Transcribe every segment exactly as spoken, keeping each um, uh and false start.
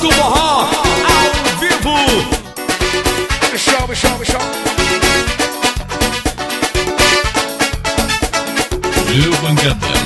do Forró, ao vivo. Bichão, bichão, bichão. Eu Pancadão.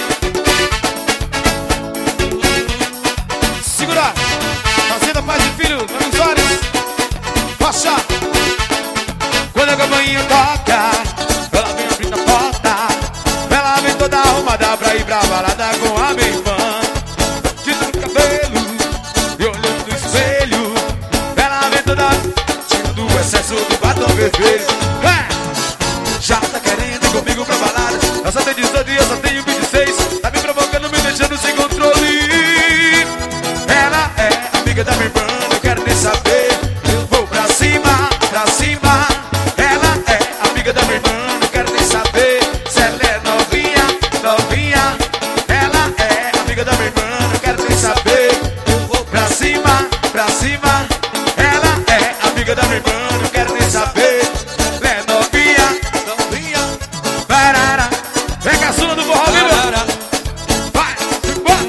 Segura. Fazenda Paz e Filho, nos olhos. Rocha. Quando a campainha toca, ela vem abrindo a porta. Ela vem toda arrumada pra ir pra balada com a minha irmã. Tinta no cabelo e olhando no espelho. Ela vem toda tirando o excesso do batom vermelho. É. Já tá querendo ir comigo pra balada. Eu só tenho dezoito e eu só tenho vinte e seis. Tá me provocando, me deixando sem controle. Ela é amiga da minha irmã, não quero nem saber. Eu vou pra cima, pra cima. Ela é amiga da minha irmã, não quero nem saber. Se ela é novinha, novinha. Ela é amiga da minha irmã, não quero nem saber. Eu vou pra cima, pra cima. Ela é amiga da minha irmã, não quero nem saber. Ela é novinha, novinha. Barara. Pega a sua do forró, viu? Vai, vai.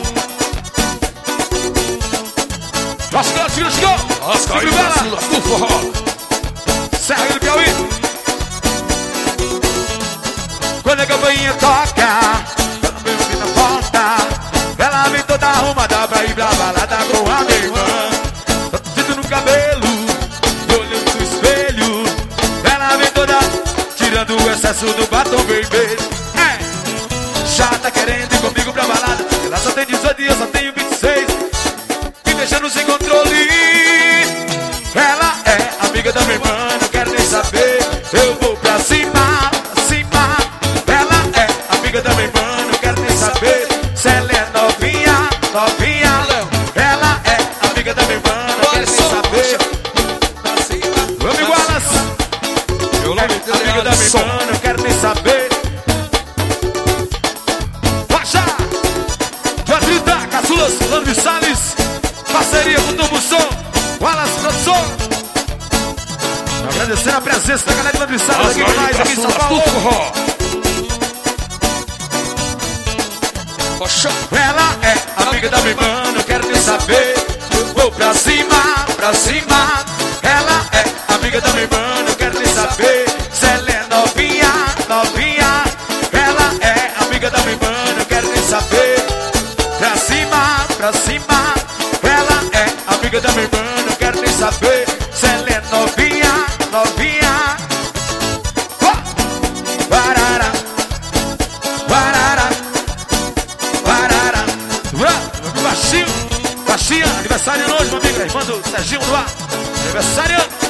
Lascou, tira, chegou. Lascou, do Forró. Serra do Piauí. Quando a campainha toca, ela vem abrir na porta. Ela vem toda arrumada pra ir pra balada com a minha irmã. Tá tinta no cabelo, olhando no espelho. Ela vem toda tirando o excesso do batom vermelho. É. Já tá querendo ir comigo pra balada. Ela só tem dezoito e eu só tenho vinte e seis. Me deixando sem controle. Ela é amiga da minha irmã, não quero nem saber. Eu vou pra cima, pra cima. Ela é amiga da minha irmã, não quero nem saber. Se ela é novinha, novinha. Ela é amiga da minha irmã, não quero nem saber. Vamos igualas. Meu nome É amiga da minha irmã, não quero nem saber. Baixa! Jadrita, Caçulas, Lando Salles. Parceria com o Turbo Som, Wallace Produção. Agradecendo a presença da galera de Lando Salles aqui com nós, aqui em São Paulo. Ela é amiga da minha irmã, não quero nem saber. Eu vou pra cima, pra cima. Ela é amiga da minha irmã, não quero nem saber. Se ela é novinha, novinha. Ela é amiga da minha irmã, não quero nem saber. Pra cima, pra cima. Ela é amiga da minha irmã, não quero nem saber. Se ela é novinha, novinha. Oh! Barara, barara, barara. Baixinho, baixinha, aniversário hoje, meu amigo. Irmã do Serginho do ar. Aniversário.